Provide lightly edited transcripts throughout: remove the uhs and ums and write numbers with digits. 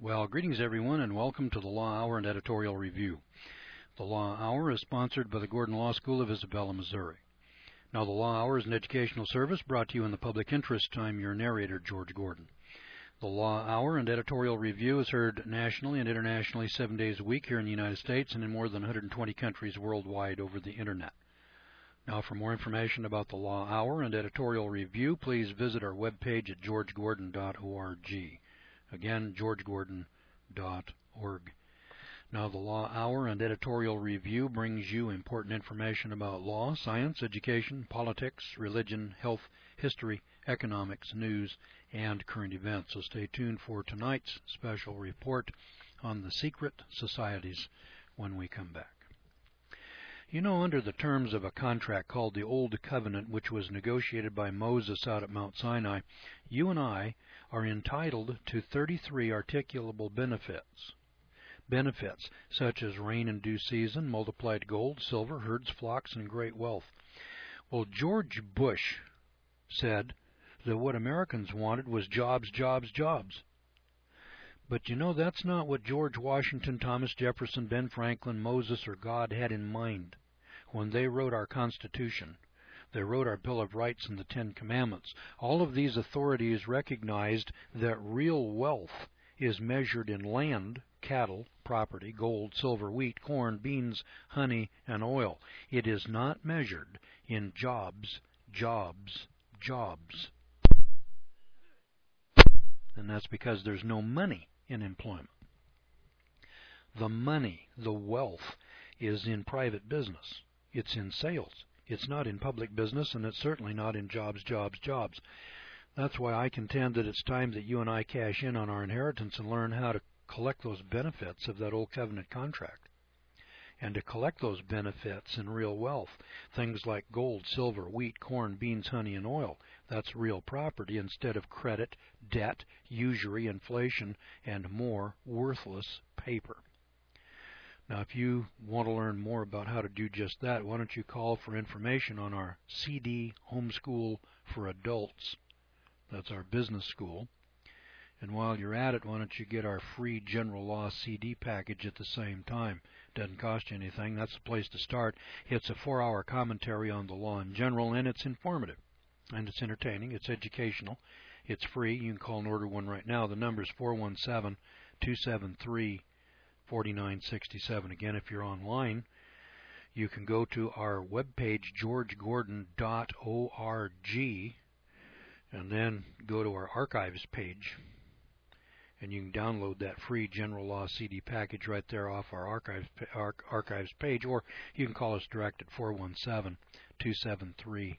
Well, greetings everyone, and welcome to the Law Hour and Editorial Review. The Law Hour is sponsored by the Gordon Law School of Isabella, Missouri. Now, the Law Hour is an educational service brought to you in the public interest. I'm your narrator, George Gordon. The Law Hour and Editorial Review is heard nationally and internationally 7 days a week here in the United States and in more than 120 countries worldwide over the Internet. Now, for more information about the Law Hour and Editorial Review, please visit our webpage at georgegordon.org. Again, georgegordon.org. Now, the Law Hour and Editorial Review brings you important information about law, science, education, politics, religion, health, history, economics, news, and current events. So stay tuned for tonight's special report on the secret societies when we come back. You know, under the terms of a contract called the Old Covenant, which was negotiated by Moses out at Mount Sinai, you and I are entitled to 33 articulable benefits. Benefits such as rain in due season, multiplied gold, silver, herds, flocks, and great wealth. Well, George Bush said that what Americans wanted was jobs, jobs, jobs. But you know, that's not what George Washington, Thomas Jefferson, Ben Franklin, Moses, or God had in mind when they wrote our Constitution. They wrote our Bill of Rights and the Ten Commandments. All of these authorities recognized that real wealth is measured in land, cattle, property, gold, silver, wheat, corn, beans, honey, and oil. It is not measured in jobs, jobs, jobs. And that's because there's no money in employment. The money, the wealth, is in private business. It's in sales. It's not in public business, and it's certainly not in jobs, jobs, jobs. That's why I contend that it's time that you and I cash in on our inheritance and learn how to collect those benefits of that old covenant contract. And to collect those benefits in real wealth, things like gold, silver, wheat, corn, beans, honey, and oil, that's real property instead of credit, debt, usury, inflation, and more worthless paper. Now, if you want to learn more about how to do just that, why don't you call for information on our CD Homeschool for Adults. That's our business school. And while you're at it, why don't you get our free General Law CD package at the same time? Doesn't cost you anything. That's the place to start. It's a 4-hour commentary on the law in general, and it's informative. And it's entertaining. It's educational. It's free. You can call and order one right now. The number is 417-273-4967. Again, if you're online, you can go to our webpage, georgegordon.org, and then go to our archives page. And you can download that free General Law CD package right there off our archives page, or you can call us direct at 417-273-4967.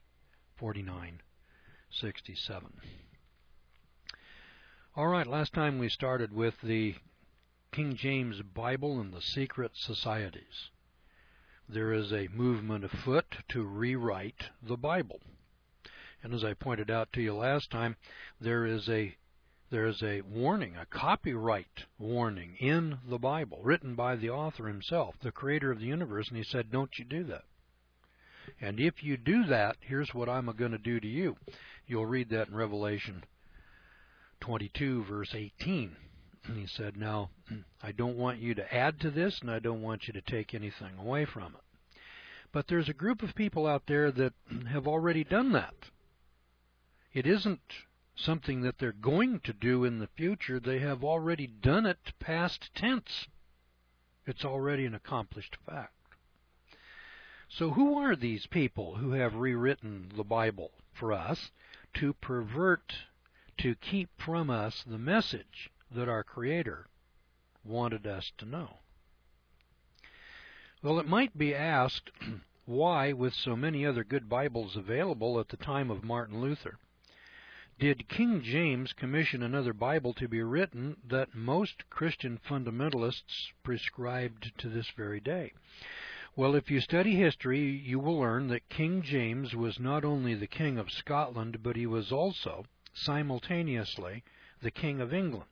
All right, last time we started with the King James Bible and the secret societies. There is a movement afoot to rewrite the Bible. And as I pointed out to you last time, there is a warning, a copyright warning in the Bible, written by the author himself, the creator of the universe, and he said, don't you do that. And if you do that, here's what I'm going to do to you. You'll read that in Revelation 22, verse 18. And he said, now, I don't want you to add to this, and I don't want you to take anything away from it. But there's a group of people out there that have already done that. It isn't something that they're going to do in the future. They have already done it past tense. It's already an accomplished fact. So who are these people who have rewritten the Bible for us to pervert, to keep from us the message that our Creator wanted us to know? Well, it might be asked, why, with so many other good Bibles available at the time of Martin Luther, did King James commission another Bible to be written that most Christian fundamentalists prescribed to this very day? Well, if you study history, you will learn that King James was not only the King of Scotland, but he was also, simultaneously, the King of England.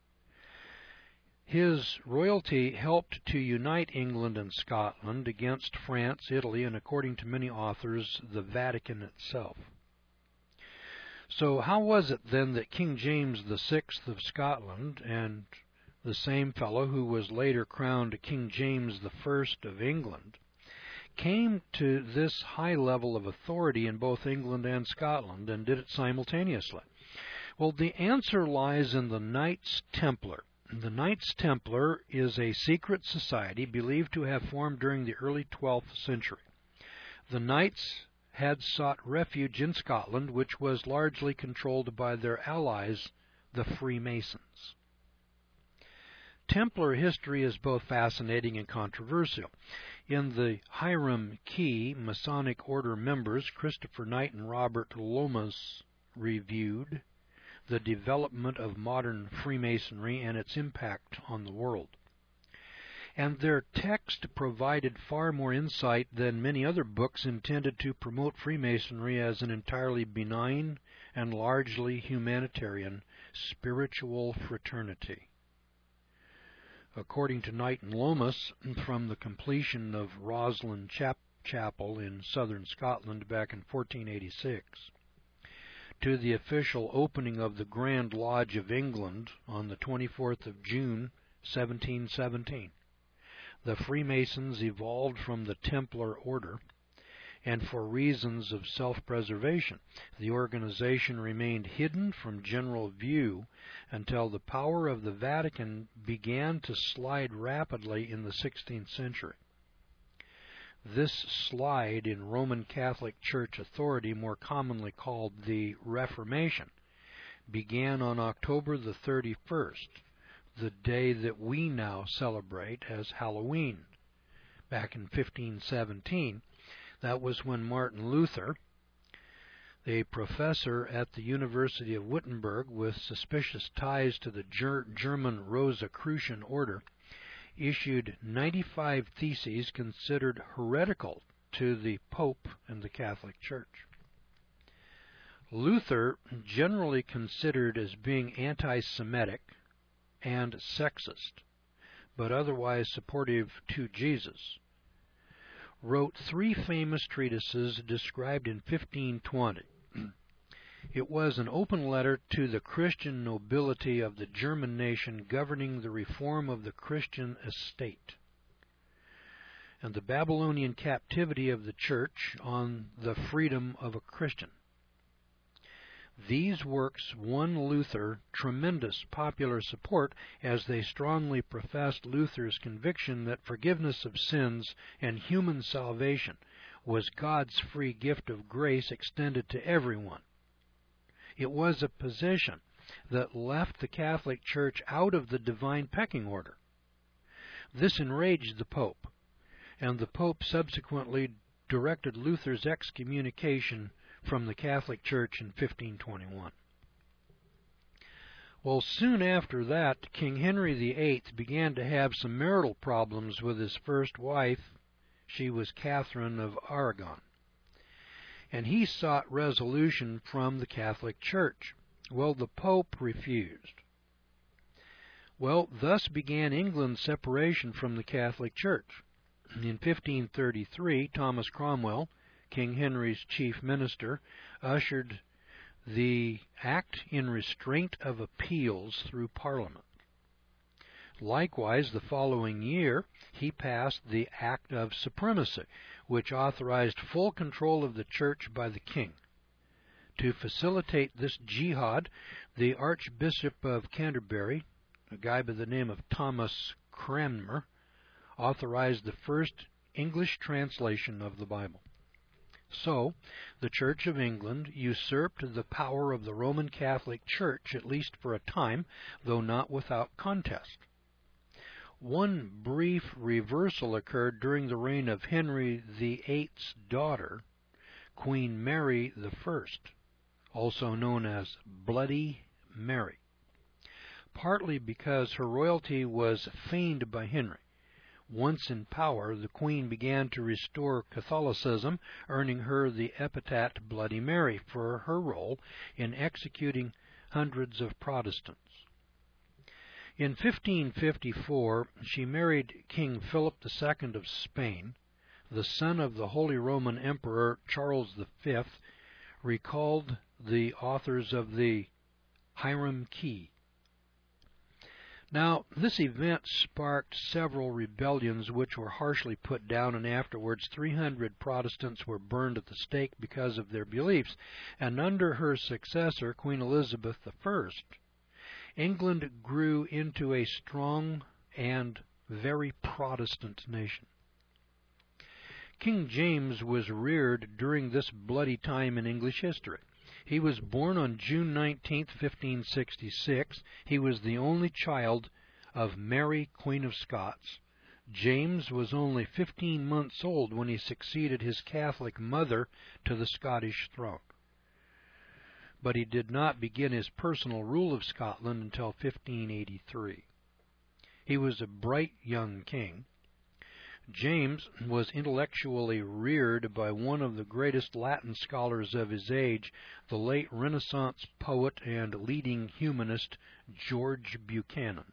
His royalty helped to unite England and Scotland against France, Italy, and according to many authors, the Vatican itself. So how was it then that King James VI of Scotland and the same fellow who was later crowned King James I of England, came to this high level of authority in both England and Scotland and did it simultaneously? Well, the answer lies in the Knights Templar. The Knights Templar is a secret society believed to have formed during the early 12th century. The Knights had sought refuge in Scotland, which was largely controlled by their allies, the Freemasons. Templar history is both fascinating and controversial. In the Hiram Key Masonic Order members, Christopher Knight and Robert Lomas reviewed the development of modern Freemasonry and its impact on the world. And their text provided far more insight than many other books intended to promote Freemasonry as an entirely benign and largely humanitarian spiritual fraternity. According to Knight and Lomas, from the completion of Roslin Chapel in southern Scotland back in 1486 to the official opening of the Grand Lodge of England on the 24th of June, 1717, the Freemasons evolved from the Templar Order, and for reasons of self-preservation, the organization remained hidden from general view until the power of the Vatican began to slide rapidly in the 16th century. This slide in Roman Catholic Church authority, more commonly called the Reformation, began on October the 31st, the day that we now celebrate as Halloween. Back in 1517, that was when Martin Luther, a professor at the University of Wittenberg with suspicious ties to the German Rosicrucian order, issued 95 theses considered heretical to the Pope and the Catholic Church. Luther, generally considered as being anti-Semitic and sexist, but otherwise supportive to Jesus, wrote 3 famous treatises described in 1520. It was an open letter to the Christian nobility of the German nation governing the reform of the Christian estate, and the Babylonian captivity of the church on the freedom of a Christian. These works won Luther tremendous popular support as they strongly professed Luther's conviction that forgiveness of sins and human salvation was God's free gift of grace extended to everyone. It was a position that left the Catholic Church out of the divine pecking order. This enraged the Pope, and the Pope subsequently directed Luther's excommunication from the Catholic Church in 1521. Well, soon after that, King Henry VIII began to have some marital problems with his first wife. She was Catherine of Aragon, and he sought resolution from the Catholic Church. Well, the Pope refused. Well, thus began England's separation from the Catholic Church. In 1533, Thomas Cromwell, King Henry's chief minister, ushered the Act in Restraint of Appeals through Parliament. Likewise, the following year, he passed the Act of Supremacy, which authorized full control of the church by the king. To facilitate this jihad, the Archbishop of Canterbury, a guy by the name of Thomas Cranmer, authorized the first English translation of the Bible. So, the Church of England usurped the power of the Roman Catholic Church, at least for a time, though not without contest. One brief reversal occurred during the reign of Henry VIII's daughter, Queen Mary I, also known as Bloody Mary, partly because her royalty was feigned by Henry. Once in power, the Queen began to restore Catholicism, earning her the epithet Bloody Mary for her role in executing hundreds of Protestants. In 1554, she married King Philip II of Spain, the son of the Holy Roman Emperor Charles V, recalled the authors of the Hiram Key. Now, this event sparked several rebellions which were harshly put down, and afterwards 300 Protestants were burned at the stake because of their beliefs. And under her successor, Queen Elizabeth I, England grew into a strong and very Protestant nation. King James was reared during this bloody time in English history. He was born on June 19, 1566. He was the only child of Mary, Queen of Scots. James was only 15 months old when he succeeded his Catholic mother to the Scottish throne. But he did not begin his personal rule of Scotland until 1583. He was a bright young king. James was intellectually reared by one of the greatest Latin scholars of his age, the late Renaissance poet and leading humanist George Buchanan.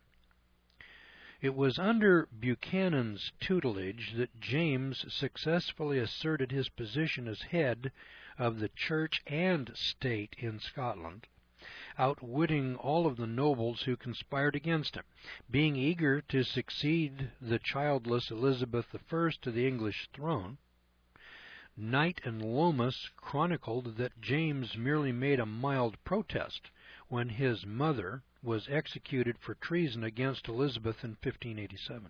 It was under Buchanan's tutelage that James successfully asserted his position as head of the church and state in Scotland, outwitting all of the nobles who conspired against him. Being eager to succeed the childless Elizabeth I to the English throne, Knight and Lomas chronicled that James merely made a mild protest when his mother was executed for treason against Elizabeth in 1587.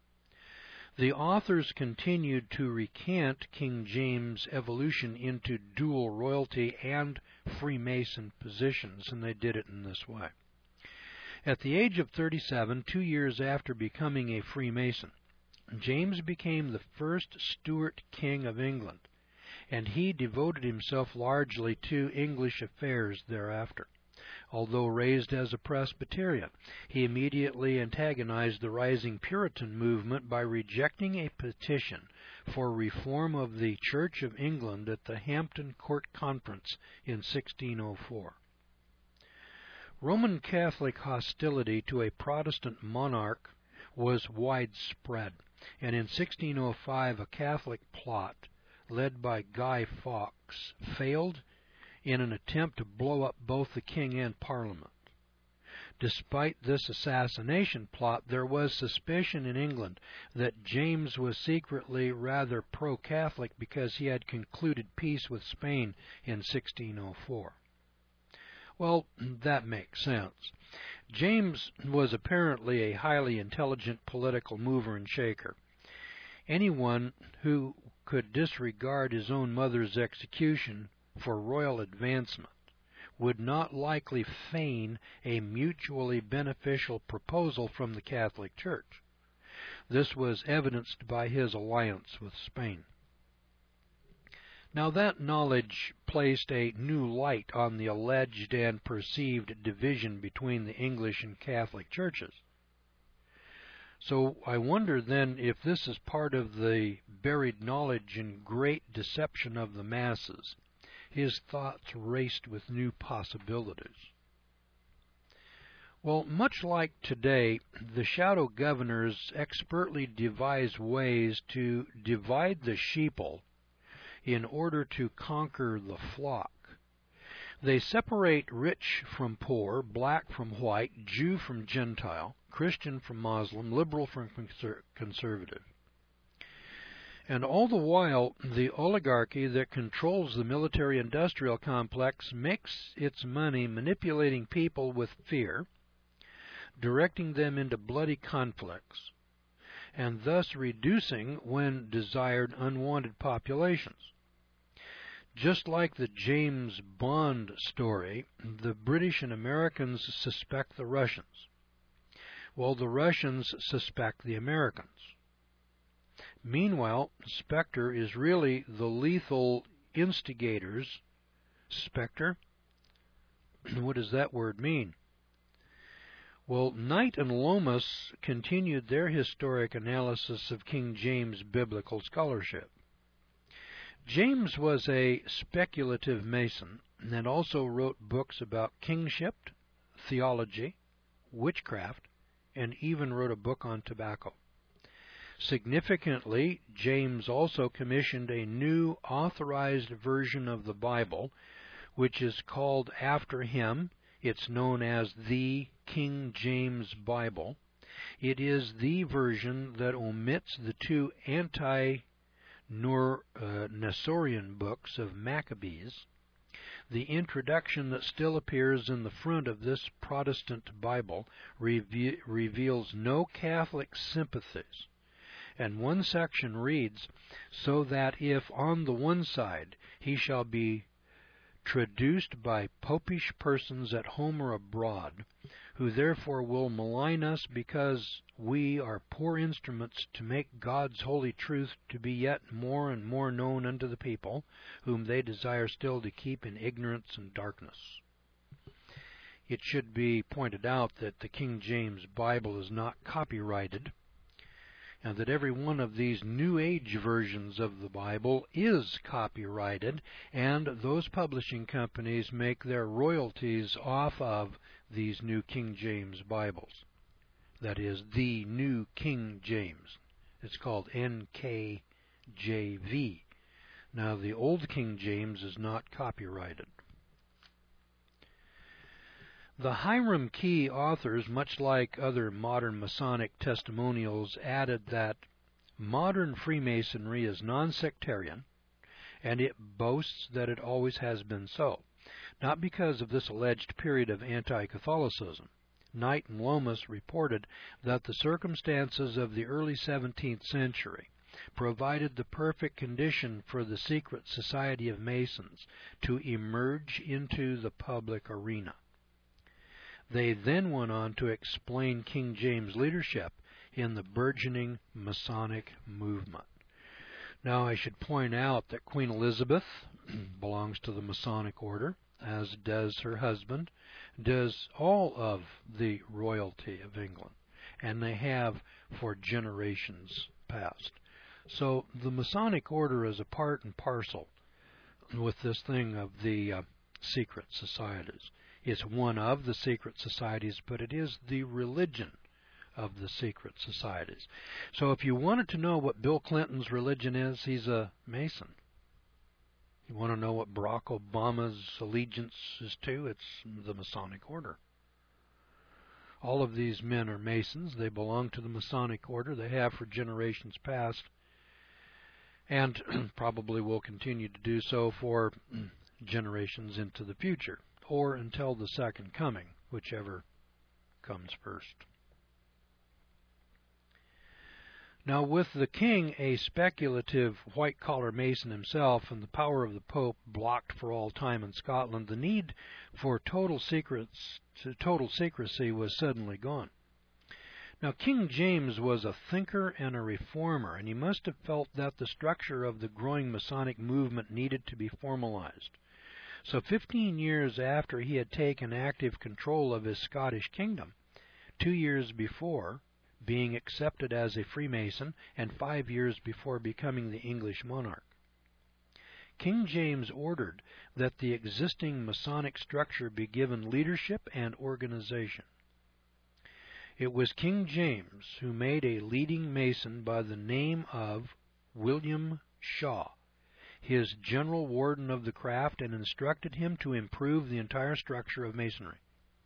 The authors continued to recant King James' evolution into dual royalty and Freemason positions, and they did it in this way. At the age of 37, 2 years after becoming a Freemason, James became the first Stuart king of England, and he devoted himself largely to English affairs thereafter. Although raised as a Presbyterian, he immediately antagonized the rising Puritan movement by rejecting a petition for reform of the Church of England at the Hampton Court Conference in 1604. Roman Catholic hostility to a Protestant monarch was widespread, and in 1605 a Catholic plot led by Guy Fawkes failed in an attempt to blow up both the king and Parliament. Despite this assassination plot, there was suspicion in England that James was secretly rather pro-Catholic because he had concluded peace with Spain in 1604. Well, that makes sense. James was apparently a highly intelligent political mover and shaker. Anyone who could disregard his own mother's execution for royal advancement would not likely feign a mutually beneficial proposal from the Catholic Church. This was evidenced by his alliance with Spain. Now that knowledge placed a new light on the alleged and perceived division between the English and Catholic churches. So I wonder then if this is part of the buried knowledge and great deception of the masses. His thoughts raced with new possibilities. Well, much like today, the shadow governors expertly devise ways to divide the sheeple in order to conquer the flock. They separate rich from poor, black from white, Jew from Gentile, Christian from Muslim, liberal from conservative. And all the while, the oligarchy that controls the military-industrial complex makes its money manipulating people with fear, directing them into bloody conflicts, and thus reducing, when desired, unwanted populations. Just like the James Bond story, the British and Americans suspect the Russians, while the Russians suspect the Americans. Meanwhile, Spectre is really the lethal instigators. Spectre? What does that word mean? Well, Knight and Lomas continued their historic analysis of King James' biblical scholarship. James was a speculative Mason and also wrote books about kingship, theology, witchcraft, and even wrote a book on tobacco. Significantly, James also commissioned a new authorized version of the Bible, which is called after him It's known as the King James Bible. It is the version that omits the two anti-Nestorian books of Maccabees. The introduction that still appears in the front of this Protestant Bible reveals no Catholic sympathies. And one section reads, "So that if on the one side he shall be traduced by popish persons at home or abroad, who therefore will malign us because we are poor instruments to make God's holy truth to be yet more and more known unto the people, whom they desire still to keep in ignorance and darkness." It should be pointed out that the King James Bible is not copyrighted, and that every one of these New Age versions of the Bible is copyrighted, and those publishing companies make their royalties off of these New King James Bibles. That is, the New King James. It's called NKJV. Now, the Old King James is not copyrighted. The Hiram Key authors, much like other modern Masonic testimonials, added that modern Freemasonry is non-sectarian, and it boasts that it always has been so, not because of this alleged period of anti-Catholicism. Knight and Lomas reported that the circumstances of the early 17th century provided the perfect condition for the secret society of Masons to emerge into the public arena. They then went on to explain King James' leadership in the burgeoning Masonic movement. Now, I should point out that Queen Elizabeth belongs to the Masonic order, as does her husband, does all of the royalty of England, and they have for generations past. So the Masonic order is a part and parcel with this thing of the secret societies. It's one of the secret societies, but it is the religion of the secret societies. So if you wanted to know what Bill Clinton's religion is, he's a Mason. You want to know what Barack Obama's allegiance is to? It's the Masonic order. All of these men are Masons. They belong to the Masonic order. They have for generations past, and probably will continue to do so for generations into the future, or until the second coming, whichever comes first. Now, with the king a speculative white-collar Mason himself and the power of the Pope blocked for all time in Scotland, the need for total secrecy was suddenly gone. Now, King James was a thinker and a reformer, and he must have felt that the structure of the growing Masonic movement needed to be formalized. So 15 years after he had taken active control of his Scottish kingdom, 2 years before being accepted as a Freemason, and 5 years before becoming the English monarch, King James ordered that the existing Masonic structure be given leadership and organization. It was King James who made a leading Mason by the name of William Shaw his general warden of the craft, and instructed him to improve the entire structure of Masonry.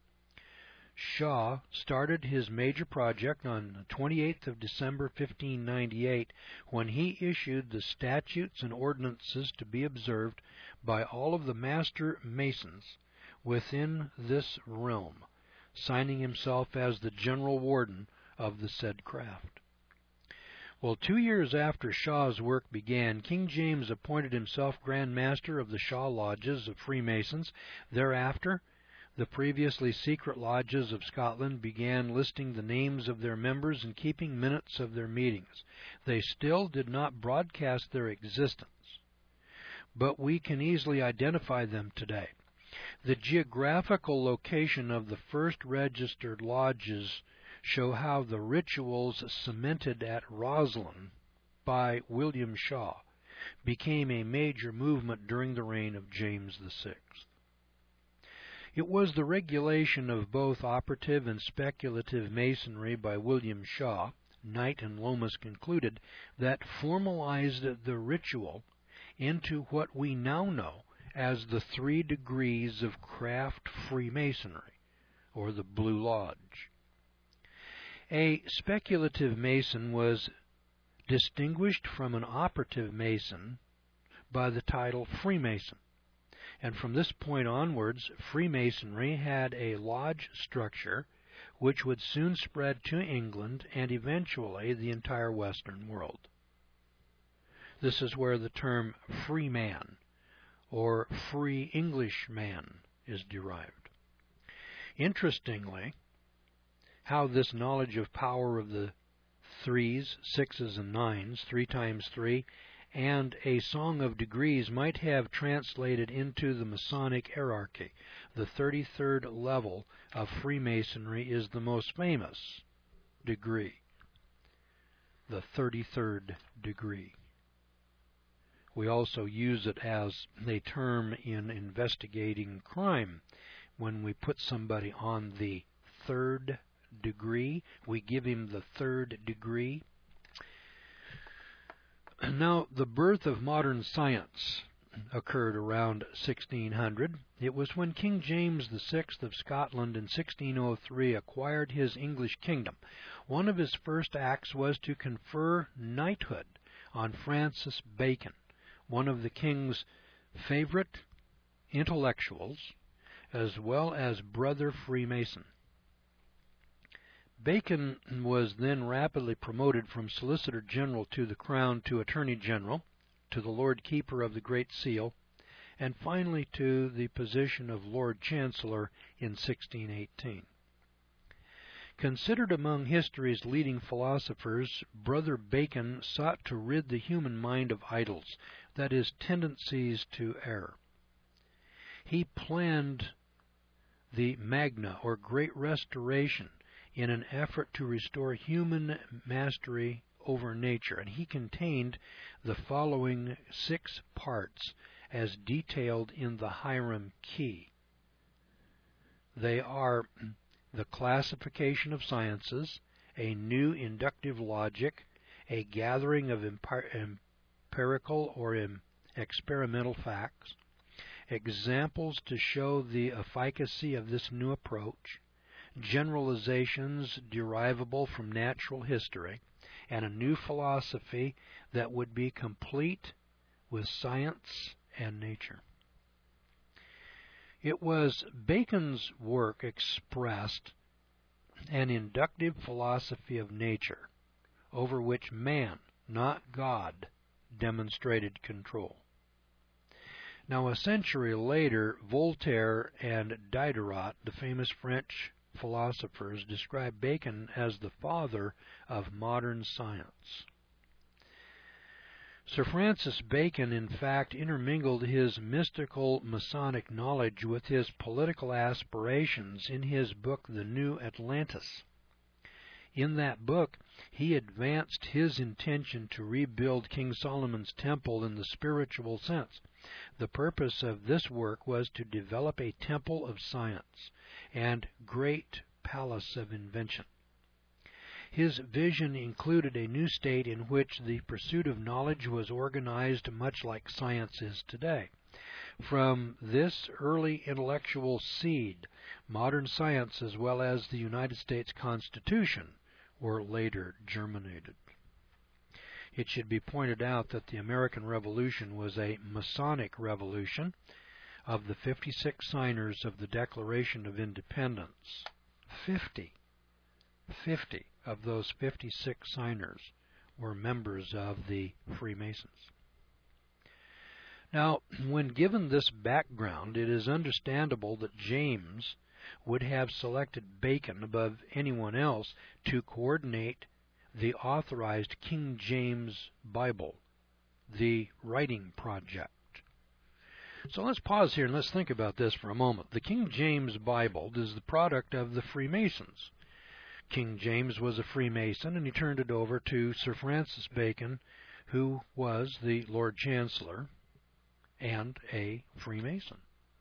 Shaw started his major project on the 28th of December 1598, when he issued the statutes and ordinances to be observed by all of the master Masons within this realm, signing himself as the general warden of the said craft. Well, 2 years after Shaw's work began, King James appointed himself Grand Master of the Shaw Lodges of Freemasons. Thereafter, the previously secret lodges of Scotland began listing the names of their members and keeping minutes of their meetings. They still did not broadcast their existence, but we can easily identify them today. The geographical location of the first registered lodges show how the rituals cemented at Roslyn by William Shaw became a major movement during the reign of James VI. It was the regulation of both operative and speculative Masonry by William Shaw, Knight and Lomas concluded, that formalized the ritual into what we now know as the 3 degrees of craft Freemasonry, or the Blue Lodge. A speculative Mason was distinguished from an operative Mason by the title Freemason, and from this point onwards, Freemasonry had a lodge structure which would soon spread to England and eventually the entire Western world. This is where the term freeman or free Englishman is derived. Interestingly, how this knowledge of power of the 3s, 6s, and 9s, 3 times 3, and a song of degrees might have translated into the Masonic hierarchy. The 33rd level of Freemasonry is the most famous degree, the 33rd degree. We also use it as a term in investigating crime. When we put somebody on the 3rd degree, we give him the 3rd degree. Now, the birth of modern science occurred around 1600. It was when King James VI of Scotland in 1603 acquired his English kingdom. One of his first acts was to confer knighthood on Francis Bacon, one of the king's favorite intellectuals, as well as brother Freemason. Bacon was then rapidly promoted from Solicitor General to the Crown to Attorney General, to the Lord Keeper of the Great Seal, and finally to the position of Lord Chancellor in 1618. Considered among history's leading philosophers, Brother Bacon sought to rid the human mind of idols, that is, tendencies to error. He planned the Magna, or Great Restoration, in an effort to restore human mastery over nature, and he contained the following 6 parts as detailed in the Hiram Key. They are the classification of sciences, a new inductive logic, a gathering of empirical or experimental facts, examples to show the efficacy of this new approach, generalizations derivable from natural history, and a new philosophy that would be complete with science and nature. It was Bacon's work expressed an inductive philosophy of nature over which man, not God, demonstrated control. Now, a century later, Voltaire and Diderot, the famous French philosophers, describe Bacon as the father of modern science. Sir Francis Bacon, in fact, intermingled his mystical Masonic knowledge with his political aspirations in his book, The New Atlantis. In that book, he advanced his intention to rebuild King Solomon's temple in the spiritual sense. The purpose of this work was to develop a temple of science and great palace of invention. His vision included a new state in which the pursuit of knowledge was organized much like science is today. From this early intellectual seed, modern science as well as the United States Constitution were later germinated. It should be pointed out that the American Revolution was a Masonic revolution. Of the 56 signers of the Declaration of Independence, 50 of those 56 signers were members of the Freemasons. Now, when given this background, it is understandable that James would have selected Bacon above anyone else to coordinate the authorized King James Bible, the writing project. So let's pause here and let's think about this for a moment. The King James Bible is the product of the Freemasons. King James was a Freemason, and he turned it over to Sir Francis Bacon, who was the Lord Chancellor and a Freemason.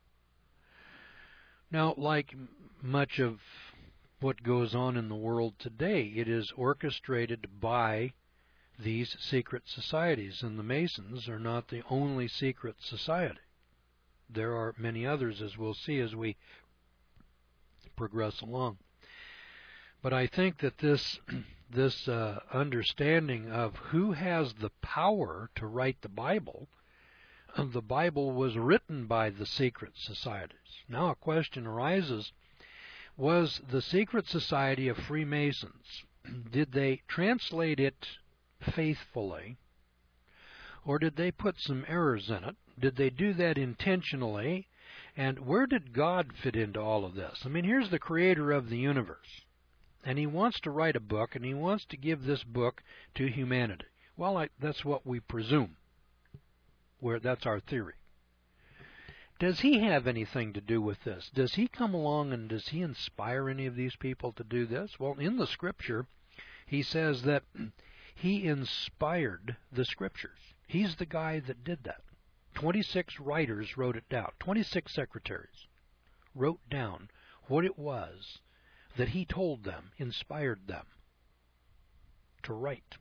Now, like much of what goes on in the world today, it is orchestrated by these secret societies, and the Masons are not the only secret society. there are many others, as we'll see as we progress along. But I think that this understanding of who has the power to write the Bible was written by the secret societies. Now a question arises, was the secret society of Freemasons, did they translate it faithfully, or did they put some errors in it? Did they do that intentionally? And where did God fit into all of this? I mean, here's the creator of the universe, and he wants to write a book, and he wants to give this book to humanity. Well, that's what we presume. That's our theory. Does he have anything to do with this? Does he come along and does he inspire any of these people to do this? Well, in the Scripture, he says that he inspired the Scriptures. He's the guy that did that. 26 writers wrote it down. 26 secretaries wrote down what it was that he told them, inspired them to write.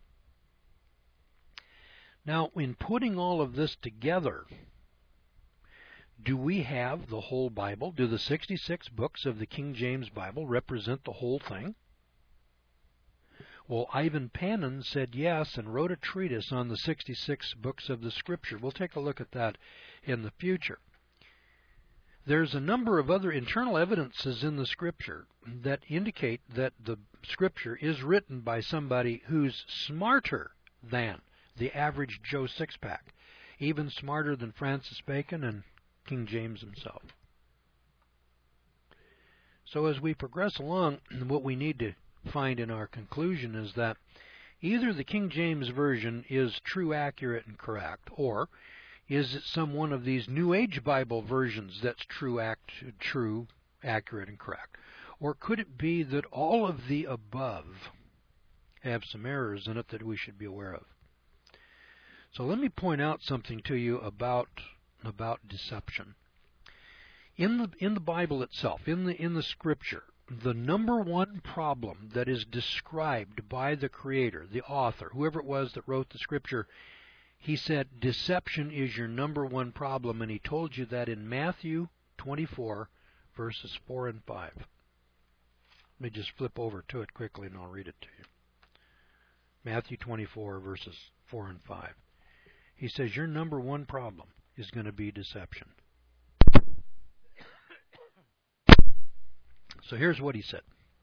Now, in putting all of this together, do we have the whole Bible? Do the 66 books of the King James Bible represent the whole thing? Well, Ivan Panin said yes and wrote a treatise on the 66 books of the Scripture. We'll take a look at that in the future. There's a number of other internal evidences in the Scripture that indicate that the Scripture is written by somebody who's smarter than the average Joe Sixpack, even smarter than Francis Bacon and King James himself. So as we progress along, what we need to find in our conclusion is that either the King James Version is true, accurate, and correct, or is it some one of these New Age Bible versions that's true, accurate, and correct? Or could it be that all of the above have some errors in it that we should be aware of? So let me point out something to you about deception. In the Bible itself, in the Scripture, the number one problem that is described by the Creator, the author, whoever it was that wrote the Scripture, he said deception is your number one problem, and he told you that in Matthew 24, verses 4 and 5. Let me just flip over to it quickly and I'll read it to you. Matthew 24, verses 4 and 5. He says your number one problem is going to be deception. So here's what he said.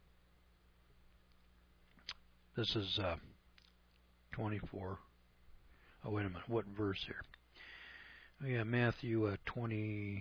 This is 24. Oh, wait a minute. What verse here? Oh, yeah, Matthew 20.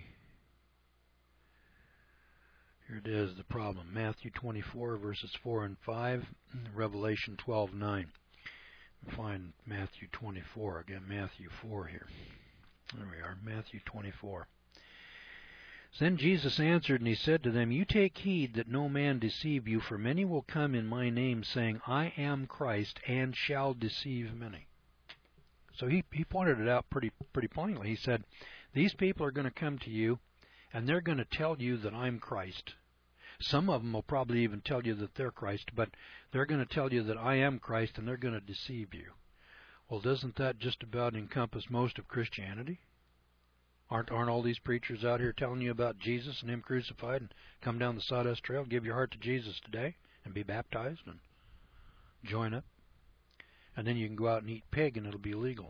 Here it is, the problem. Matthew 24, verses 4 and 5. Revelation 12:9. Find Matthew 24. Again, Matthew 4 here. There we are, Matthew 24. Then Jesus answered, and he said to them, You take heed that no man deceive you, for many will come in my name, saying, I am Christ, and shall deceive many. So he pointed it out pretty plainly. He said, these people are going to come to you, and they're going to tell you that I'm Christ. Some of them will probably even tell you that they're Christ, but they're going to tell you that I am Christ, and they're going to deceive you. Well, doesn't that just about encompass most of Christianity? Aren't all these preachers out here telling you about Jesus and Him crucified, and come down the sawdust trail, give your heart to Jesus today, and be baptized, and join up? And then you can go out and eat pig, and it'll be legal.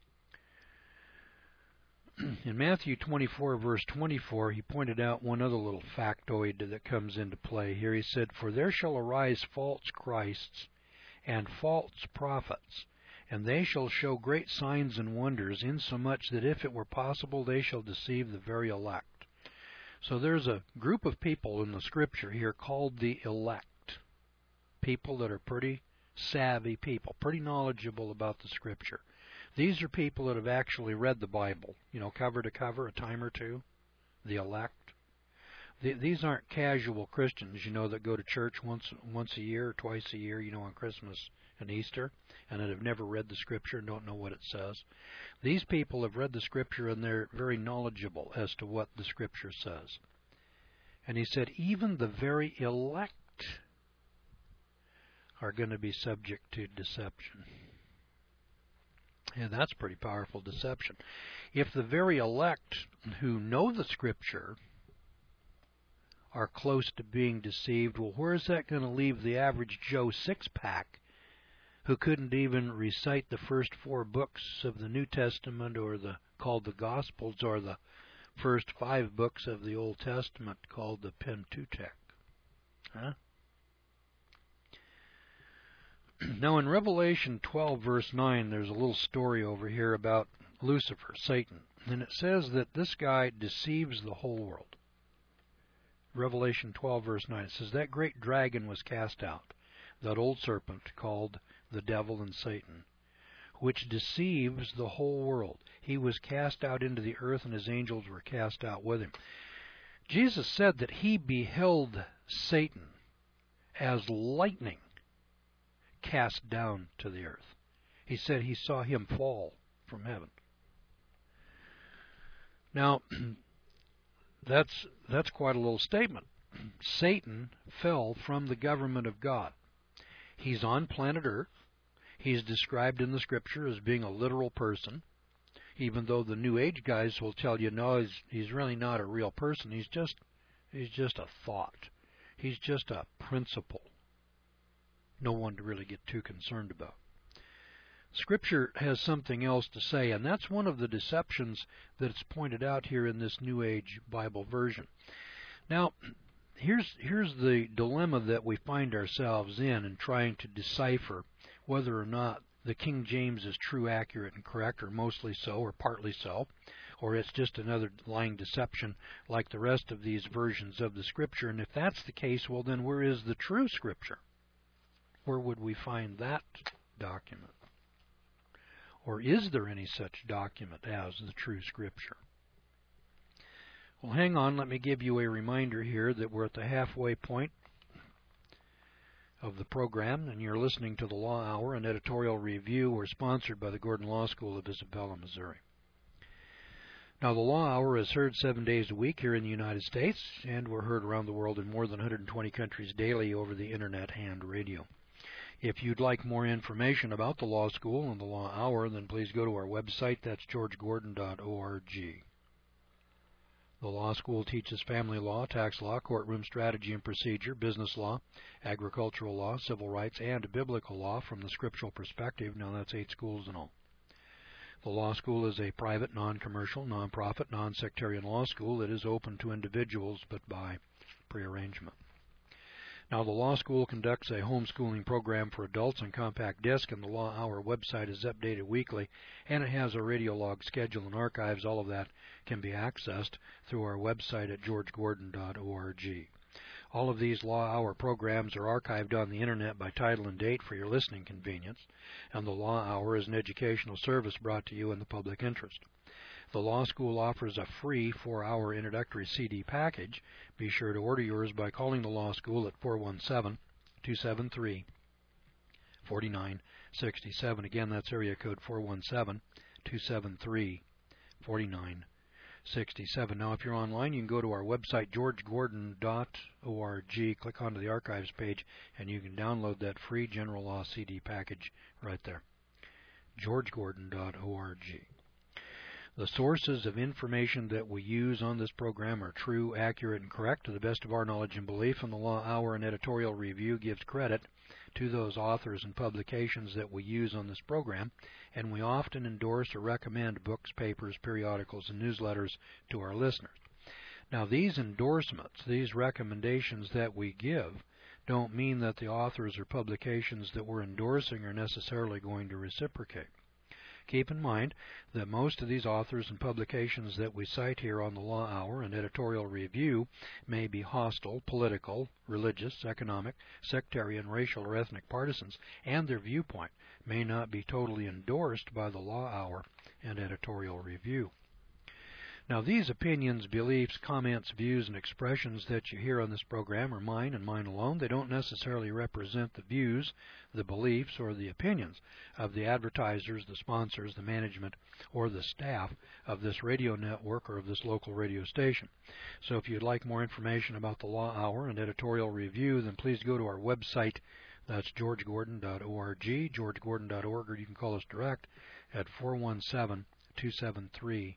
In Matthew 24, verse 24, he pointed out one other little factoid that comes into play here. He said, For there shall arise false Christs and false prophets, and they shall show great signs and wonders, insomuch that if it were possible they shall deceive the very elect. So there's a group of people in the Scripture here called the elect. People that are pretty savvy people, pretty knowledgeable about the Scripture. These are people that have actually read the Bible, cover to cover, a time or two, the elect. These aren't casual Christians, that go to church once a year or twice a year, on Christmas and Easter, and that have never read the Scripture and don't know what it says. These people have read the Scripture, and they're very knowledgeable as to what the Scripture says. And he said, even the very elect are going to be subject to deception. And that's pretty powerful deception. If the very elect who know the Scripture are close to being deceived, well, where is that going to leave the average Joe six-pack who couldn't even recite the first 4 books of the New Testament, or called the Gospels, or the first 5 books of the Old Testament called the Pentateuch? Huh? Now in Revelation 12 verse 9, there's a little story over here about Lucifer, Satan. And it says that this guy deceives the whole world. Revelation 12 verse 9, it says, that great dragon was cast out, that old serpent called the devil and Satan, which deceives the whole world. He was cast out into the earth, and his angels were cast out with him. Jesus said that he beheld Satan as lightning cast down to the earth. He said he saw him fall from heaven. Now, that's quite a little statement. Satan fell from the government of God. He's on planet Earth. He's described in the Scripture as being a literal person, even though the New Age guys will tell you, no, he's really not a real person. He's just a thought. He's just a principle. No one to really get too concerned about. Scripture has something else to say, and that's one of the deceptions that's pointed out here in this New Age Bible version. Now, here's the dilemma that we find ourselves in trying to decipher whether or not the King James is true, accurate, and correct, or mostly so, or partly so, or it's just another lying deception like the rest of these versions of the Scripture. And if that's the case, well then where is the true Scripture? Where would we find that document? Or is there any such document as the true Scripture? Well, hang on, let me give you a reminder here that we're at the halfway point of the program, and you're listening to the Law Hour, an editorial review. We're sponsored by the Gordon Law School of Isabella, Missouri. Now, the Law Hour is heard 7 days a week here in the United States, and we're heard around the world in more than 120 countries daily over the Internet and radio. If you'd like more information about the Law School and the Law Hour, then please go to our website. That's georgegordon.org. The law school teaches family law, tax law, courtroom strategy and procedure, business law, agricultural law, civil rights, and biblical law from the scriptural perspective. Now that's 8 schools in all. The law school is a private, non-commercial, non-profit, non-sectarian law school that is open to individuals but by prearrangement. Now, the law school conducts a homeschooling program for adults on compact disc, and the Law Hour website is updated weekly, and it has a radio log schedule and archives. All of that can be accessed through our website at georgegordon.org. All of these Law Hour programs are archived on the Internet by title and date for your listening convenience, and the Law Hour is an educational service brought to you in the public interest. The Law School offers a free 4-hour introductory CD package. Be sure to order yours by calling the Law School at 417-273-4967. Again, that's area code 417-273-4967. Now, if you're online, you can go to our website, georgegordon.org, click onto the archives page, and you can download that free General Law CD package right there. georgegordon.org. The sources of information that we use on this program are true, accurate, and correct to the best of our knowledge and belief, and the Law Hour and editorial review gives credit to those authors and publications that we use on this program, and we often endorse or recommend books, papers, periodicals, and newsletters to our listeners. Now, these endorsements, these recommendations that we give, don't mean that the authors or publications that we're endorsing are necessarily going to reciprocate. Keep in mind that most of these authors and publications that we cite here on the Law Hour and editorial review may be hostile, political, religious, economic, sectarian, racial, or ethnic partisans, and their viewpoint may not be totally endorsed by the Law Hour and editorial review. Now, these opinions, beliefs, comments, views, and expressions that you hear on this program are mine and mine alone. They don't necessarily represent the views, the beliefs, or the opinions of the advertisers, the sponsors, the management, or the staff of this radio network or of this local radio station. So if you'd like more information about the Law Hour and editorial review, then please go to our website, That's georgegordon.org, georgegordon.org, or you can call us direct at 417-273-4967.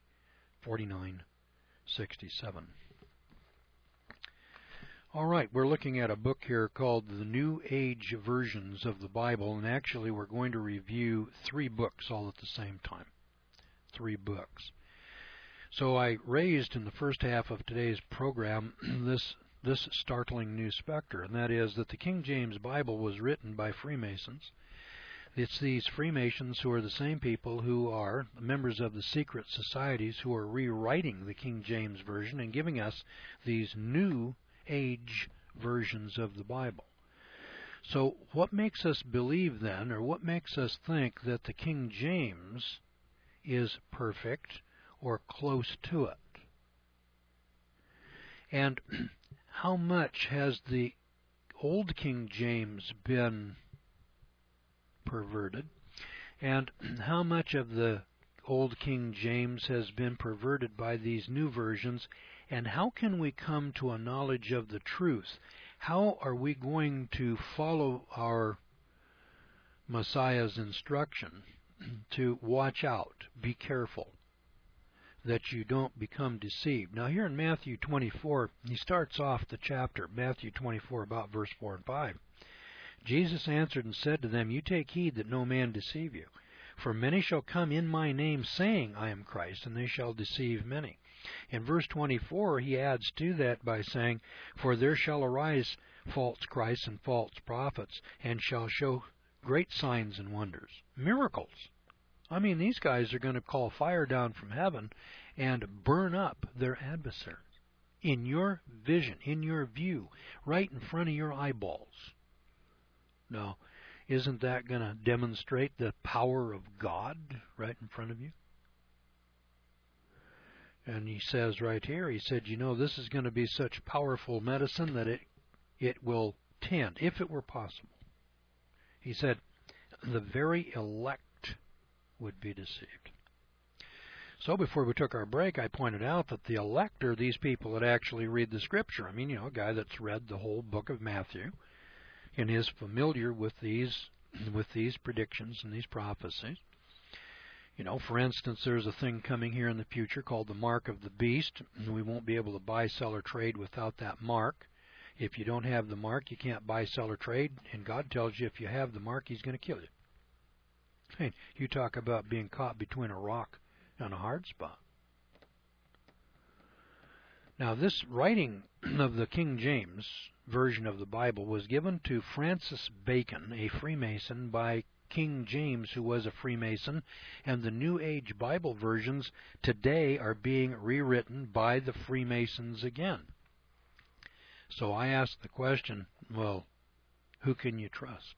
All right, we're looking at a book here called The New Age Versions of the Bible, and actually we're going to review 3 books all at the same time. 3 books. So I raised in the first half of today's program this startling new specter, and that is that the King James Bible was written by Freemasons. It's these Freemasons who are the same people who are members of the secret societies who are rewriting the King James Version and giving us these new age versions of the Bible. So what makes us believe then, or what makes us think that the King James is perfect or close to it? And how much has the Old King James been perverted? And how much of the Old King James has been perverted by these new versions? And how can we come to a knowledge of the truth? How are we going to follow our Messiah's instruction to watch out, be careful, that you don't become deceived? Now here in Matthew 24, he starts off the chapter, Matthew 24, about verse 4 and 5. Jesus answered and said to them, You take heed that no man deceive you. For many shall come in my name, saying, I am Christ, and they shall deceive many. In verse 24, he adds to that by saying, For there shall arise false Christs and false prophets, and shall show great signs and wonders. Miracles. I mean, these guys are going to call fire down from heaven and burn up their adversaries. In your vision, in your view, right in front of your eyeballs. Now, isn't that going to demonstrate the power of God right in front of you? And he says right here, he said, this is going to be such powerful medicine that it will tend, if it were possible. He said, the very elect would be deceived. So before we took our break, I pointed out that the elect are these people that actually read the Scripture. I mean, a guy that's read the whole book of Matthew and is familiar with these predictions and these prophecies. For instance, there's a thing coming here in the future called the mark of the beast, and we won't be able to buy, sell, or trade without that mark. If you don't have the mark, you can't buy, sell, or trade, and God tells you if you have the mark, He's going to kill you. Hey, you talk about being caught between a rock and a hard spot. Now, this writing of the King James Version of the Bible was given to Francis Bacon, a Freemason, by King James, who was a Freemason, and the New Age Bible versions today are being rewritten by the Freemasons again. So I ask the question, well, who can you trust?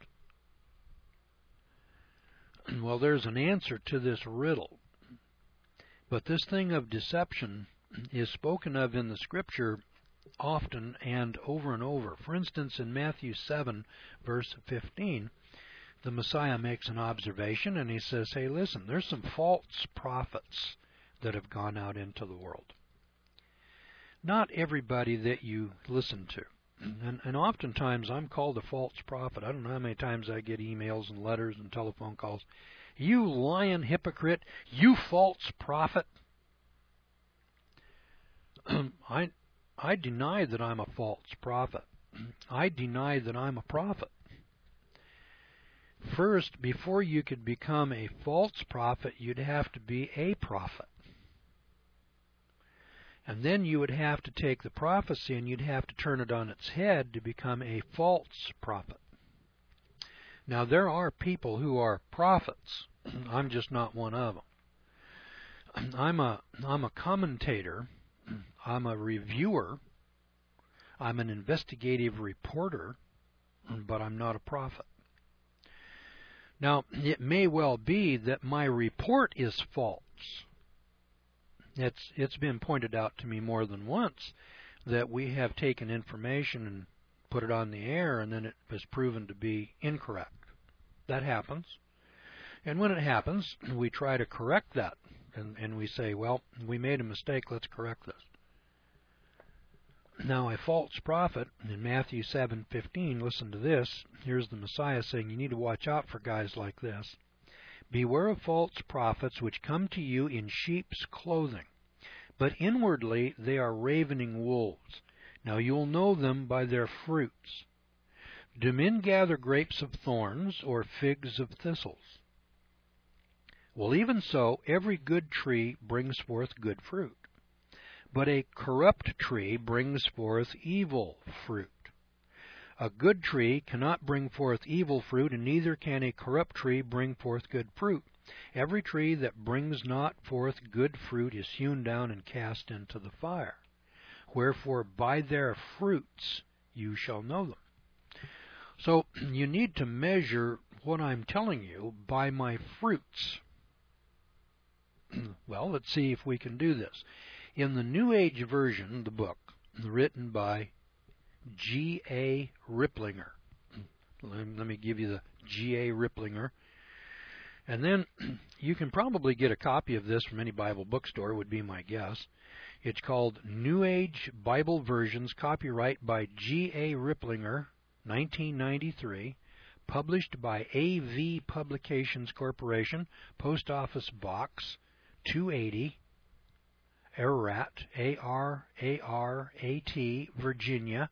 Well, there's an answer to this riddle. But this thing of deception is spoken of in the Scripture often and over. For instance, in Matthew 7, verse 15, the Messiah makes an observation, and he says, hey, listen, there's some false prophets that have gone out into the world. Not everybody that you listen to. And oftentimes I'm called a false prophet. I don't know how many times I get emails and letters and telephone calls. You lying hypocrite, you false prophet. I deny that I'm a false prophet. I deny that I'm a prophet. First, before you could become a false prophet, you'd have to be a prophet. And then you would have to take the prophecy and you'd have to turn it on its head to become a false prophet. Now, there are people who are prophets. I'm just not one of them. I'm a commentator. I'm a reviewer. I'm an investigative reporter, but I'm not a prophet. Now, it may well be that my report is false. It's been pointed out to me more than once that we have taken information and put it on the air, and then it was proven to be incorrect. That happens. And when it happens, we try to correct that. And we say, well, we made a mistake, let's correct this. Now a false prophet in Matthew 7:15, listen to this. Here's the Messiah saying you need to watch out for guys like this. Beware of false prophets which come to you in sheep's clothing, but inwardly they are ravening wolves. Now you'll know them by their fruits. Do men gather grapes of thorns or figs of thistles? Well, even so, every good tree brings forth good fruit, but a corrupt tree brings forth evil fruit. A good tree cannot bring forth evil fruit, and neither can a corrupt tree bring forth good fruit. Every tree that brings not forth good fruit is hewn down and cast into the fire. Wherefore by their fruits you shall know them. So you need to measure what I'm telling you by my fruits. Well, let's see if we can do this. In the New Age version, the book, written by G.A. Ripplinger. Let me give you the G.A. Ripplinger. And then you can probably get a copy of this from any Bible bookstore, would be my guess. It's called New Age Bible Versions, copyright by G.A. Ripplinger, 1993, published by A.V. Publications Corporation, Post Office Box 280, Ararat, A-R-A-R-A-T, Virginia,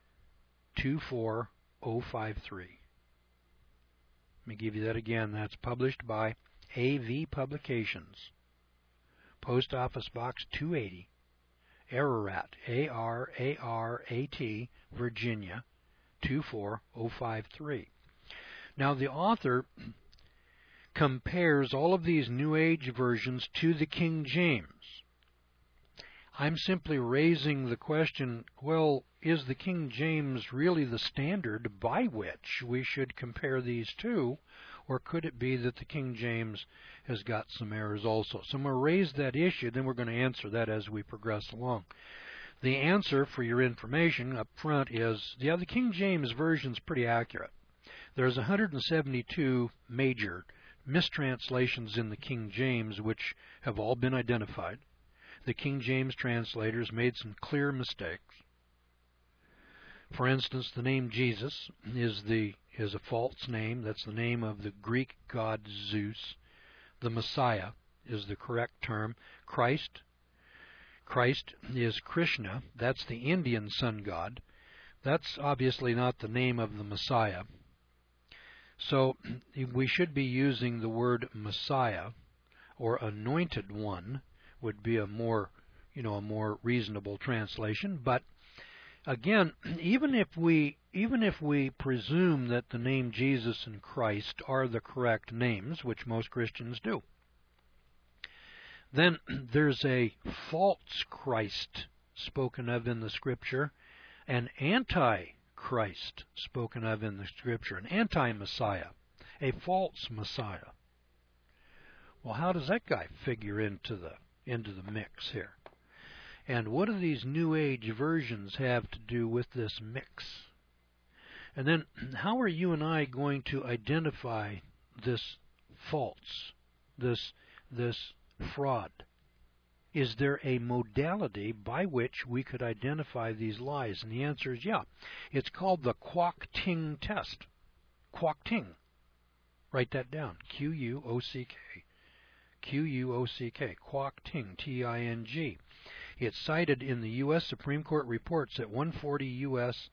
24053. Let me give you that again. That's published by A.V. Publications, Post Office Box 280, Ararat, A-R-A-R-A-T, Virginia, 24053. Now the author compares all of these New Age versions to the King James. I'm simply raising the question, well, is the King James really the standard by which we should compare these two, or could it be that the King James has got some errors also? So I'm going to raise that issue, then we're going to answer that as we progress along. The answer, for your information up front, is, yeah, the King James version is pretty accurate. There's 172 major mistranslations in the King James, which have all been identified. The King James translators made some clear mistakes. For instance, the name Jesus is a false name. That's the name of the Greek god Zeus. The Messiah is the correct term. Christ is Krishna. That's the Indian sun god. That's obviously not the name of the Messiah. So we should be using the word Messiah, or anointed one would be a more reasonable translation. But again, even if we presume that the name Jesus and Christ are the correct names, which most Christians do, then there's a false Christ spoken of in the Scripture, an anti-Christ spoken of in the Scripture, an anti-Messiah, a false Messiah. Well, how does that guy figure into the mix here? And what do these New Age versions have to do with this mix? And then how are you and I going to identify this false, this fraud? Is there a modality by which we could identify these lies? And the answer is yeah. It's called the Kwok-Ting test. Kwok-Ting. Write that down. Q-U-O-C-K. Q-U-O-C-K. Kwok-Ting. T-I-N-G. It's cited in the U.S. Supreme Court reports at 140 U.S.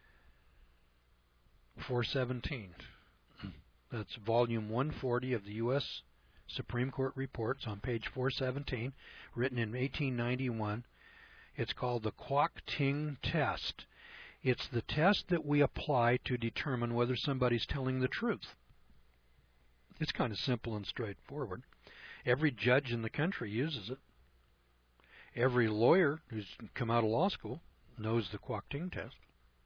417. That's volume 140 of the U.S. Supreme Court reports on page 417, written in 1891. It's called the Kwok-Ting test. It's the test that we apply to determine whether somebody's telling the truth. It's kind of simple and straightforward. Every judge in the country uses it. Every lawyer who's come out of law school knows the Kwok-Ting test.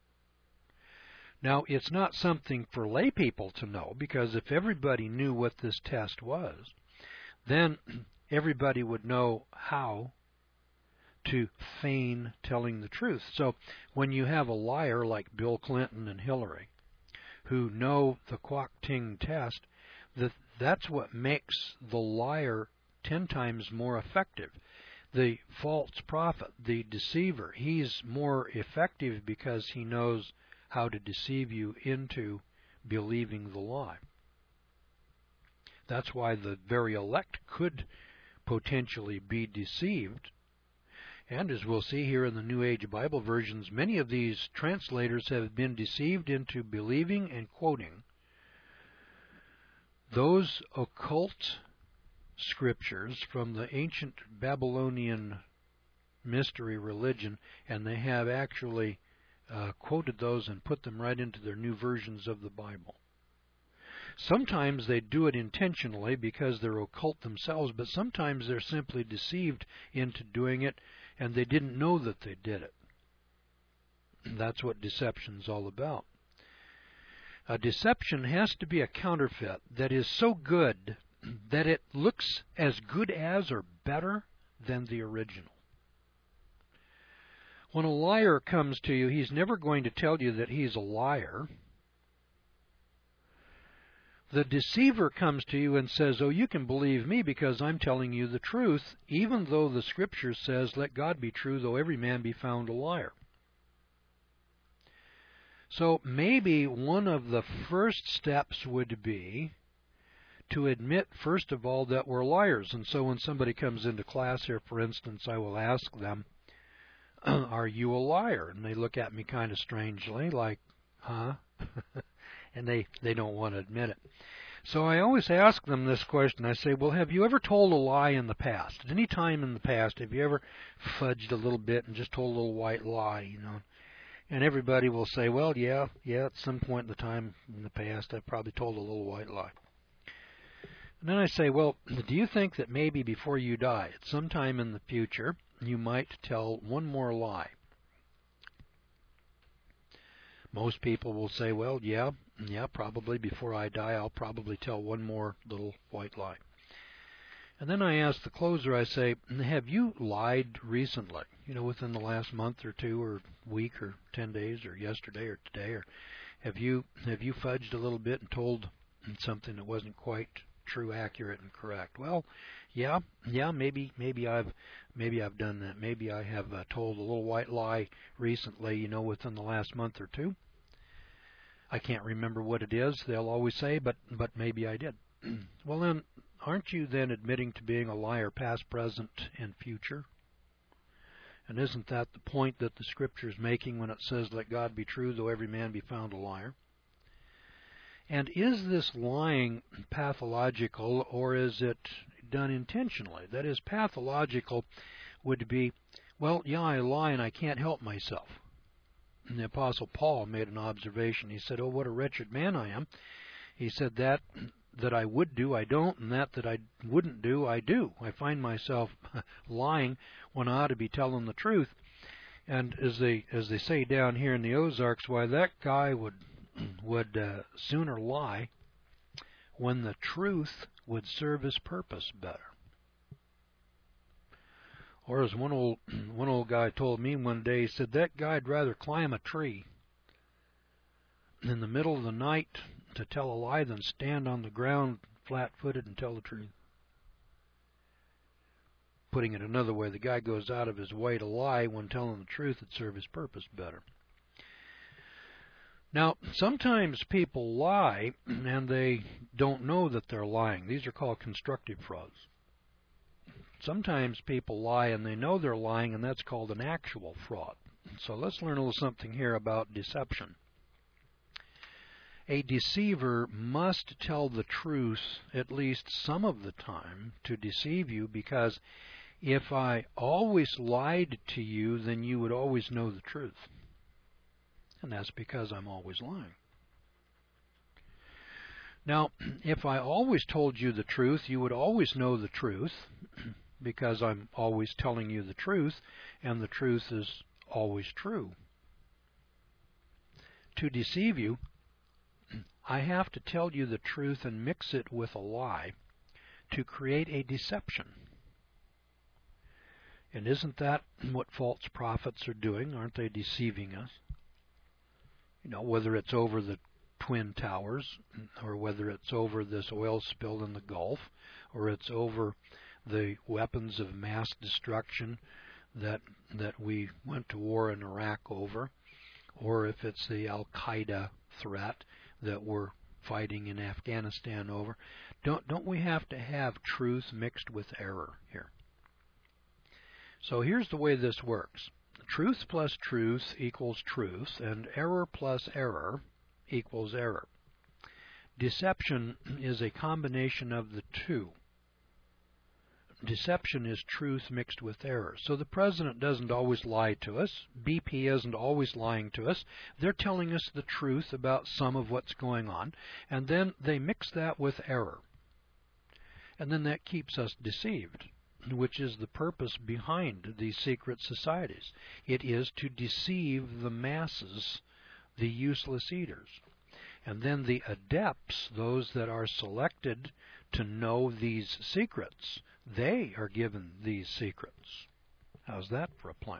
Now, it's not something for lay people to know, because if everybody knew what this test was, then everybody would know how to feign telling the truth. So when you have a liar like Bill Clinton and Hillary who know the Kwok-Ting test, that's what makes the liar 10 times more effective. The false prophet, the deceiver, he's more effective because he knows how to deceive you into believing the lie. That's why the very elect could potentially be deceived. And as we'll see here in the New Age Bible versions, many of these translators have been deceived into believing and quoting those occult scriptures from the ancient Babylonian mystery religion, and they have actually quoted those and put them right into their new versions of the Bible. Sometimes they do it intentionally because they're occult themselves, but sometimes they're simply deceived into doing it, and they didn't know that they did it. That's what deception's all about. A deception has to be a counterfeit that is so good that it looks as good as or better than the original. When a liar comes to you, he's never going to tell you that he's a liar. The deceiver comes to you and says, oh, you can believe me because I'm telling you the truth, even though the Scripture says, let God be true, though every man be found a liar. So maybe one of the first steps would be to admit, first of all, that we're liars. And so when somebody comes into class here, for instance, I will ask them, are you a liar? And they look at me kind of strangely, like, huh? And they don't want to admit it. So I always ask them this question. I say, well, have you ever told a lie in the past? At any time in the past, have you ever fudged a little bit and just told a little white lie, you know? And everybody will say, well, yeah, at some point in the time in the past, I've probably told a little white lie. And then I say, well, do you think that maybe before you die, at some time in the future, you might tell one more lie? Most people will say, well, yeah, probably before I die, I'll probably tell one more little white lie. And then I ask the closer, I say, have you lied recently? You know, within the last month or two or week or 10 days or yesterday or today? Or have you fudged a little bit and told something that wasn't quite true, accurate, and correct? Well, yeah, maybe I've done that. Maybe I have told a little white lie recently, you know, within the last month or two. I can't remember what it is, they'll always say, but maybe I did. Well, then, aren't you then admitting to being a liar past, present, and future? And isn't that the point that the Scripture is making when it says, let God be true, though every man be found a liar? And is this lying pathological, or is it done intentionally? That is, pathological would be, well, yeah, I lie and I can't help myself. And the Apostle Paul made an observation. He said, oh, what a wretched man I am. He said, that I would do, I don't, and that I wouldn't do, I do. I find myself lying when I ought to be telling the truth. And as they say down here in the Ozarks, why, that guy would sooner lie when the truth would serve his purpose better. Or as one old guy told me one day, he said, that guy'd rather climb a tree in the middle of the night to tell a lie than stand on the ground flat-footed and tell the truth. Putting it another way, the guy goes out of his way to lie when telling the truth would serve his purpose better. Now, sometimes people lie and they don't know that they're lying. These are called constructive frauds. Sometimes people lie and they know they're lying, and that's called an actual fraud. So let's learn a little something here about deception. A deceiver must tell the truth at least some of the time to deceive you, because if I always lied to you, then you would always know the truth. And that's because I'm always lying. Now, if I always told you the truth, you would always know the truth, because I'm always telling you the truth, and the truth is always true. To deceive you, I have to tell you the truth and mix it with a lie to create a deception. And isn't that what false prophets are doing? Aren't they deceiving us? You know, whether it's over the Twin Towers, or whether it's over this oil spill in the Gulf, or it's over the weapons of mass destruction that we went to war in Iraq over, or if it's the Al-Qaeda threat that we're fighting in Afghanistan over. Don't we have to have truth mixed with error here? So here's the way this works. Truth plus truth equals truth, and error plus error equals error. Deception is a combination of the two. Deception is truth mixed with error. So the president doesn't always lie to us. BP isn't always lying to us. They're telling us the truth about some of what's going on, and then they mix that with error. And then that keeps us deceived, which is the purpose behind these secret societies. It is to deceive the masses, the useless eaters. And then the adepts, those that are selected to know these secrets, they are given these secrets. How's that for a plan?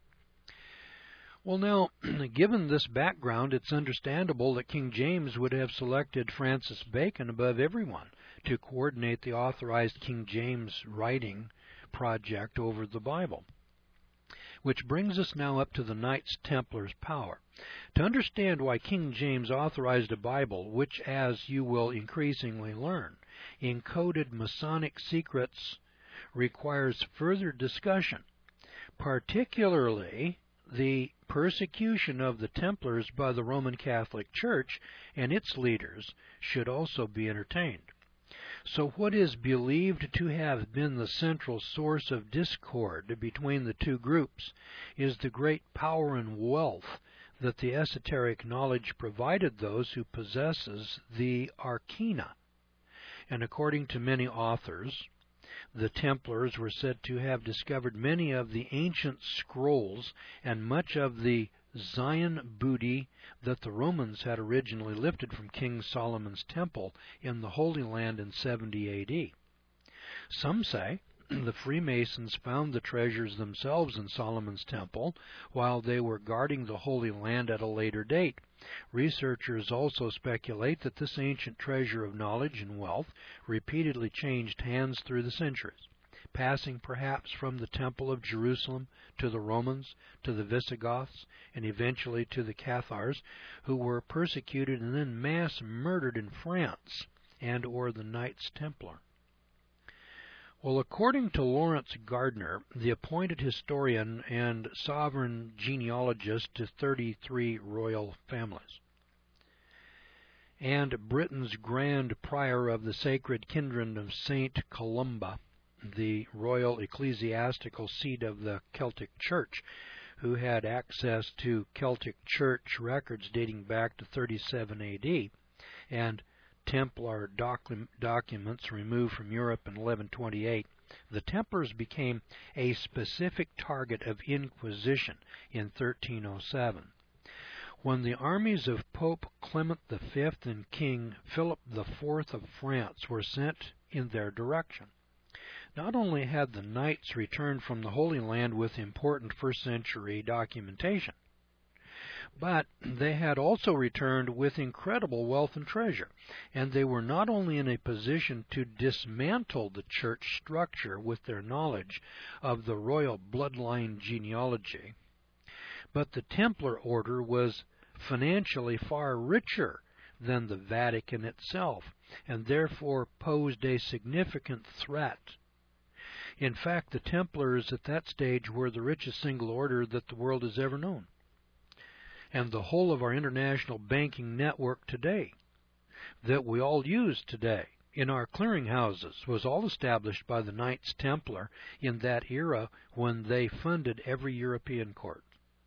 Well, now, given this background, it's understandable that King James would have selected Francis Bacon above everyone to coordinate the authorized King James writing project over the Bible. Which brings us now up to the Knights Templars' power. To understand why King James authorized a Bible, which, as you will increasingly learn, encoded Masonic secrets, requires further discussion, particularly the persecution of the Templars by the Roman Catholic Church and its leaders should also be entertained. So what is believed to have been the central source of discord between the two groups is the great power and wealth that the esoteric knowledge provided those who possesses the arcana. And according to many authors, the Templars were said to have discovered many of the ancient scrolls and much of the Zion booty that the Romans had originally lifted from King Solomon's temple in the Holy Land in 70 A.D. Some say the Freemasons found the treasures themselves in Solomon's temple while they were guarding the Holy Land at a later date. Researchers also speculate that this ancient treasure of knowledge and wealth repeatedly changed hands through the centuries, passing perhaps from the Temple of Jerusalem to the Romans, to the Visigoths, and eventually to the Cathars, who were persecuted and then mass murdered in France and or the Knights Templar. Well, according to Lawrence Gardner, the appointed historian and sovereign genealogist to 33 royal families, and Britain's Grand Prior of the Sacred Kindred of St. Columba, the royal ecclesiastical seat of the Celtic Church, who had access to Celtic Church records dating back to 37 A.D., and Templar documents removed from Europe in 1128, the Templars became a specific target of inquisition in 1307. When the armies of Pope Clement V and King Philip IV of France were sent in their direction, not only had the knights returned from the Holy Land with important first-century documentation, but they had also returned with incredible wealth and treasure, and they were not only in a position to dismantle the church structure with their knowledge of the royal bloodline genealogy, but the Templar order was financially far richer than the Vatican itself, and therefore posed a significant threat. In fact, the Templars at that stage were the richest single order that the world has ever known. And the whole of our international banking network today, that we all use today in our clearinghouses, was all established by the Knights Templar in that era when they funded every European court.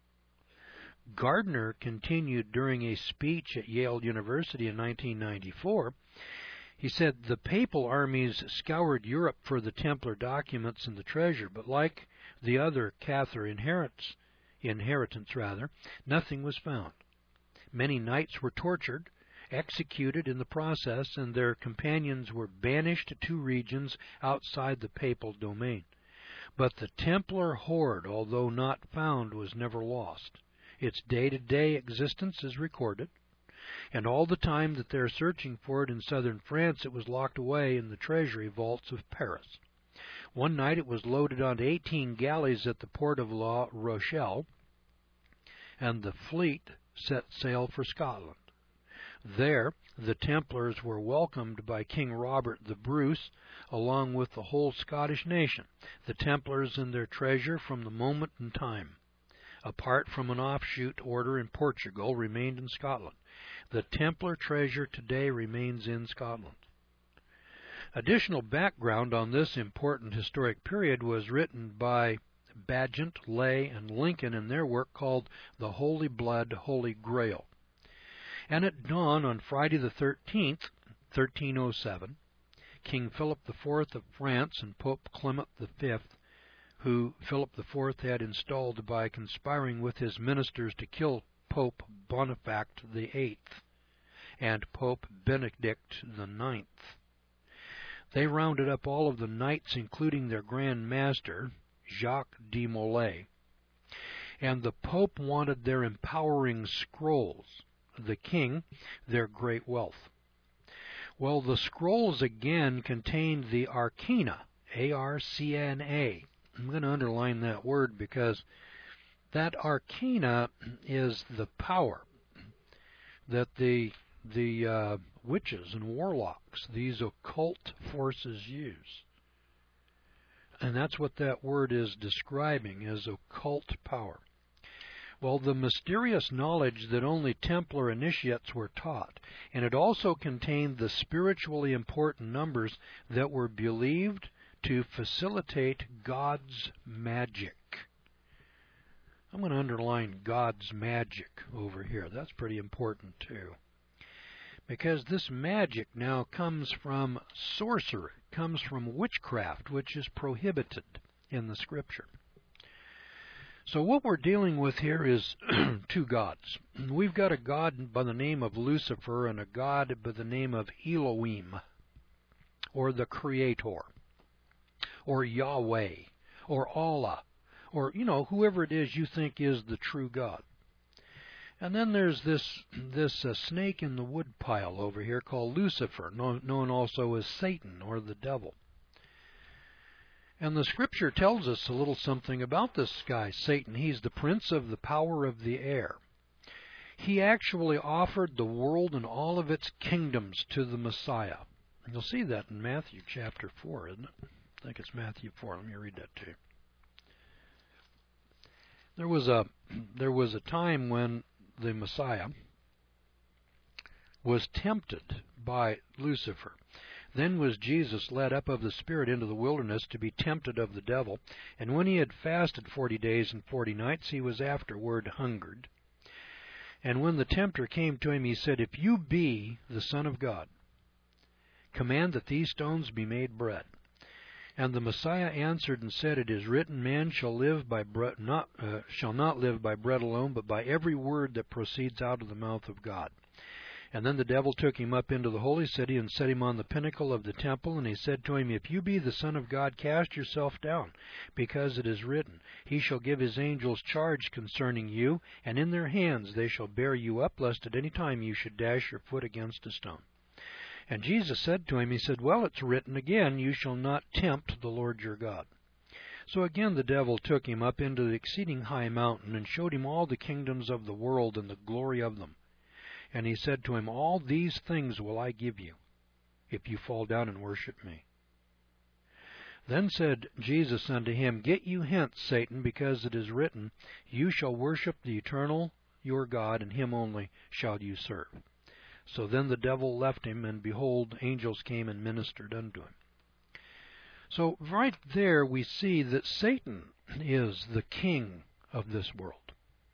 Gardner continued during a speech at Yale University in 1994. He said the papal armies scoured Europe for the Templar documents and the treasure, but like the other Cathar inheritance, nothing was found. Many knights were tortured, executed in the process, and their companions were banished to regions outside the papal domain. But the Templar hoard, although not found, was never lost. Its day-to-day existence is recorded, and all the time that they're searching for it in southern France, it was locked away in the treasury vaults of Paris. One night it was loaded onto 18 galleys at the port of La Rochelle, and the fleet set sail for Scotland. There, the Templars were welcomed by King Robert the Bruce, along with the whole Scottish nation, the Templars and their treasure from the moment in time. Apart from an offshoot order in Portugal, remained in Scotland. The Templar treasure today remains in Scotland. Additional background on this important historic period was written by Bagent, Lay, and Lincoln in their work called The Holy Blood, Holy Grail. And at dawn on Friday the 13th, 1307, King Philip IV of France and Pope Clement V, who Philip IV had installed by conspiring with his ministers to kill Pope Boniface VIII and Pope Benedict IX. They rounded up all of the knights, including their Grand Master, Jacques de Molay, and the Pope wanted their empowering scrolls, the king their great wealth. Well, the scrolls again contained the arcana, A-R-C-N-A. I'm going to underline that word because that arcana is the power that the witches and warlocks, these occult forces, use. And that's what that word is describing, is occult power. Well, the mysterious knowledge that only Templar initiates were taught, and it also contained the spiritually important numbers that were believed to facilitate God's magic. I'm going to underline God's magic over here. That's pretty important too. Because this magic now comes from sorcery, comes from witchcraft, which is prohibited in the Scripture. So what we're dealing with here is two gods. We've got a god by the name of Lucifer and a god by the name of Elohim, or the Creator, or Yahweh, or Allah, or, whoever it is you think is the true God. And then there's this snake in the woodpile over here called Lucifer, known also as Satan or the devil. And the Scripture tells us a little something about this guy, Satan. He's the prince of the power of the air. He actually offered the world and all of its kingdoms to the Messiah. You'll see that in Matthew chapter 4, isn't it? I think it's Matthew 4. Let me read that to you. There was a time when the Messiah was tempted by Lucifer. Then was Jesus led up of the Spirit into the wilderness to be tempted of the devil. And when he had fasted 40 days and 40 nights, he was afterward hungered. And when the tempter came to him, he said, If you be the Son of God, command that these stones be made bread. And the Messiah answered and said, It is written, Man shall not live by bread alone, but by every word that proceeds out of the mouth of God. And then the devil took him up into the holy city and set him on the pinnacle of the temple. And he said to him, If you be the Son of God, cast yourself down, because it is written, He shall give His angels charge concerning you, and in their hands they shall bear you up, lest at any time you should dash your foot against a stone. And Jesus said to him, He said, Well, it's written again, You shall not tempt the Lord your God. So again the devil took him up into the exceeding high mountain, and showed him all the kingdoms of the world and the glory of them. And he said to him, All these things will I give you, if you fall down and worship me. Then said Jesus unto him, Get you hence, Satan, because it is written, You shall worship the eternal your God, and Him only shall you serve. So then the devil left him, and behold, angels came and ministered unto him. So right there we see that Satan is the king of this world.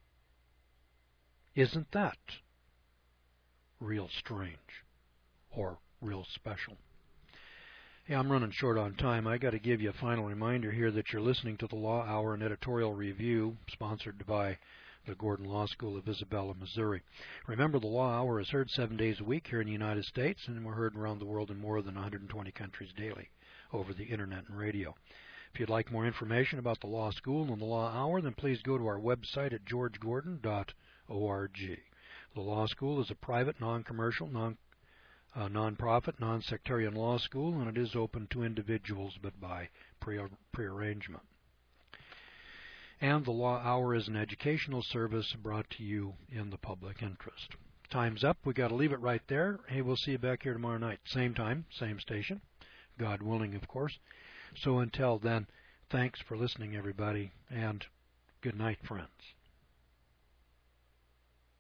Isn't that real strange or real special? Hey, I'm running short on time. I got to give you a final reminder here that you're listening to the Law Hour, an editorial review sponsored by the Gordon Law School of Isabella, Missouri. Remember, the Law Hour is heard 7 days a week here in the United States, and we're heard around the world in more than 120 countries daily over the Internet and radio. If you'd like more information about the Law School and the Law Hour, then please go to our website at georgegordon.org. The Law School is a private, non-commercial, a non-profit, non-sectarian law school, and it is open to individuals but by prearrangement. And the Law Hour is an educational service brought to you in the public interest. Time's up. We got to leave it right there. Hey, we'll see you back here tomorrow night. Same time, same station. God willing, of course. So until then, thanks for listening, everybody, and good night, friends.